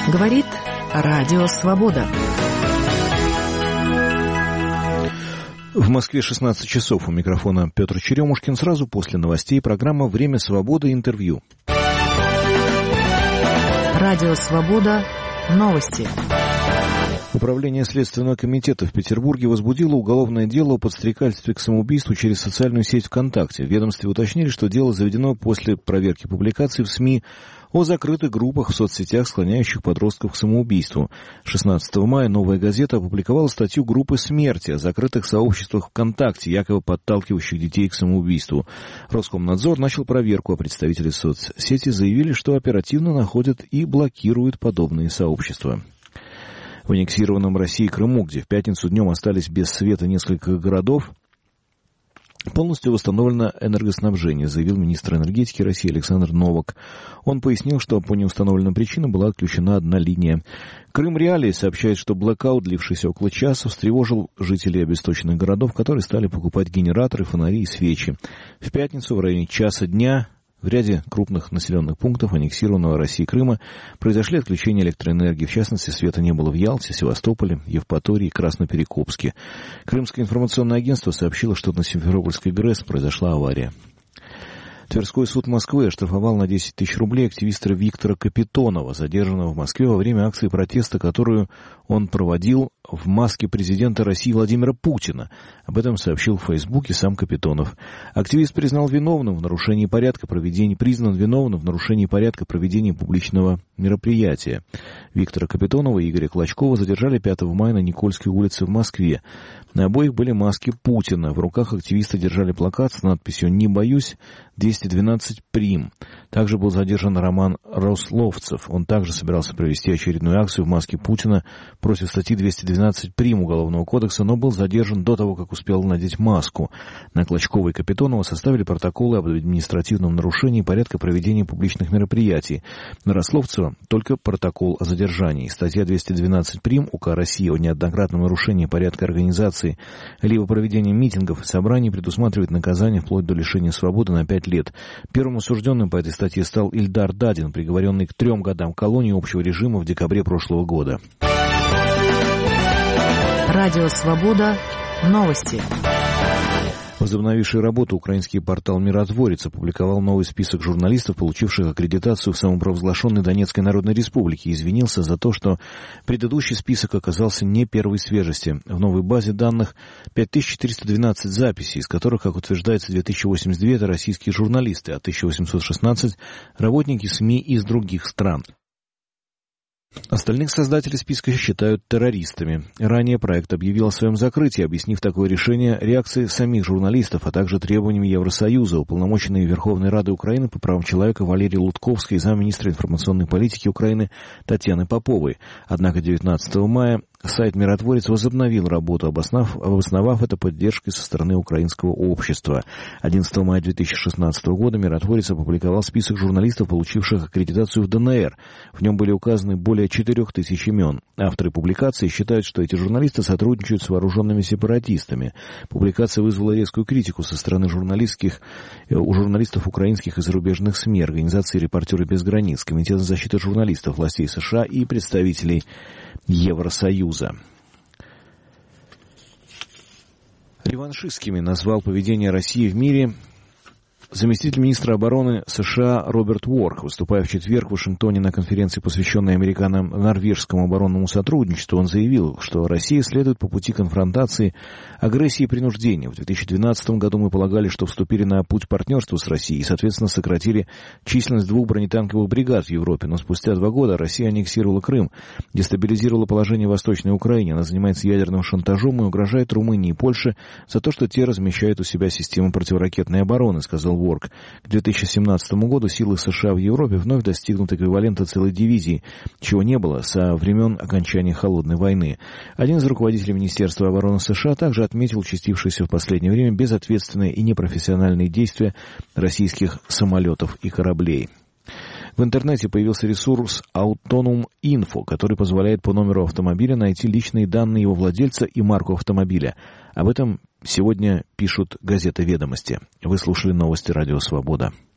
Говорит Радио Свобода. В Москве 16 часов. У микрофона Петр Черемушкин. Сразу после новостей программа «Время свободы. Интервью». Радио Свобода. Новости. Управление Следственного комитета в Петербурге возбудило уголовное дело о подстрекательстве к самоубийству через социальную сеть ВКонтакте. В ведомстве уточнили, что дело заведено после проверки публикаций в СМИ о закрытых группах в соцсетях, склоняющих подростков к самоубийству. 16 мая «Новая газета» опубликовала статью группы «Смерти» о закрытых сообществах ВКонтакте, якобы подталкивающих детей к самоубийству. Роскомнадзор начал проверку, а представители соцсети заявили, что оперативно находят и блокируют подобные сообщества. В аннексированном Россией Крыму, где в пятницу днем остались без света несколько городов, полностью восстановлено энергоснабжение, заявил министр энергетики России Александр Новак. Он пояснил, что по неустановленным причинам была отключена одна линия. Крым Реалии сообщает, что блэкаут, длившийся около часа, встревожил жителей обесточенных городов, которые стали покупать генераторы, фонари и свечи. В пятницу в районе часа дня в ряде крупных населенных пунктов аннексированного России Крыма произошли отключения электроэнергии. В частности, света не было в Ялте, Севастополе, Евпатории и Красноперекопске. Крымское информационное агентство сообщило, что на Симферопольской ГРЭС произошла авария. Тверской суд Москвы оштрафовал на 10 тысяч рублей активиста Виктора Капитонова, задержанного в Москве во время акции протеста, которую он проводил в маске президента России Владимира Путина. Об этом сообщил в Фейсбуке сам Капитонов. Активист признан виновным в нарушении порядка проведения публичного мероприятия. Виктора Капитонова и Игоря Клочкова задержали 5 мая на Никольской улице в Москве. На обоих были маски Путина. В руках активиста держали плакат с надписью «Не боюсь, 212 прим». Также был задержан Роман Рословцев. Он также собирался провести очередную акцию в маске Путина против статьи 212 прим. Уголовного кодекса, но был задержан до того, как успел надеть маску. На Клочкова и Капитонова составили протоколы об административном нарушении порядка проведения публичных мероприятий. На Рословцева только протокол о задержании. Статья 212 прим. УК России о неоднократном нарушении порядка организации либо проведения митингов и собраний предусматривает наказание вплоть до лишения свободы на 5 лет. Первым осужденным по этой статье стал Ильдар Дадин, приговоренный к 3 годам колонии общего режима в декабре прошлого года. Радио Свобода. Новости. Возобновивший работу украинский портал «Миротворец» опубликовал новый список журналистов, получивших аккредитацию в самопровозглашенной Донецкой Народной Республике, и извинился за то, что предыдущий список оказался не первой свежести. В новой базе данных 5412 записей, из которых, как утверждается, 2082 – это российские журналисты, а 1816 – работники СМИ из других стран. Остальных создатели списка считают террористами. Ранее проект объявил о своем закрытии, объяснив такое решение реакцией самих журналистов, а также требованиями Евросоюза. Уполномоченной Верховной Рады Украины по правам человека Валерии Лутковской и замминистра информационной политики Украины Татьяны Поповой. Однако 19 мая сайт «Миротворец» возобновил работу, обосновав это поддержкой со стороны украинского общества. 11 мая 2016 года «Миротворец» опубликовал список журналистов, получивших аккредитацию в ДНР. В нем были указаны более 4000 имен. Авторы публикации считают, что эти журналисты сотрудничают с вооруженными сепаратистами. Публикация вызвала резкую критику со стороны у журналистов украинских и зарубежных СМИ, организации «Репортеры без границ», Комитета защиты журналистов, властей США и представителей Евросоюза. Реваншистскими назвал поведение России в мире заместитель министра обороны США Роберт Уорк. Выступая в четверг в Вашингтоне на конференции, посвященной американо-норвежскому оборонному сотрудничеству, он заявил, что Россия следует по пути конфронтации, агрессии и принуждения. В 2012 году мы полагали, что вступили на путь партнерства с Россией и, соответственно, сократили численность 2 бронетанковых бригад в Европе. Но спустя 2 года Россия аннексировала Крым, дестабилизировала положение в Восточной Украине. Она занимается ядерным шантажом и угрожает Румынии и Польше за то, что те размещают у себя системы противоракетной обороны, сказал Уорк. К 2017 году силы США в Европе вновь достигнут эквивалента целой дивизии, чего не было со времен окончания Холодной войны. Один из руководителей Министерства обороны США также отметил участившиеся в последнее время безответственные и непрофессиональные действия российских самолетов и кораблей. В интернете появился ресурс Autonom Info, который позволяет по номеру автомобиля найти личные данные его владельца и марку автомобиля. Об этом сегодня пишут газеты «Ведомости». Вы слушали новости «Радио Свобода».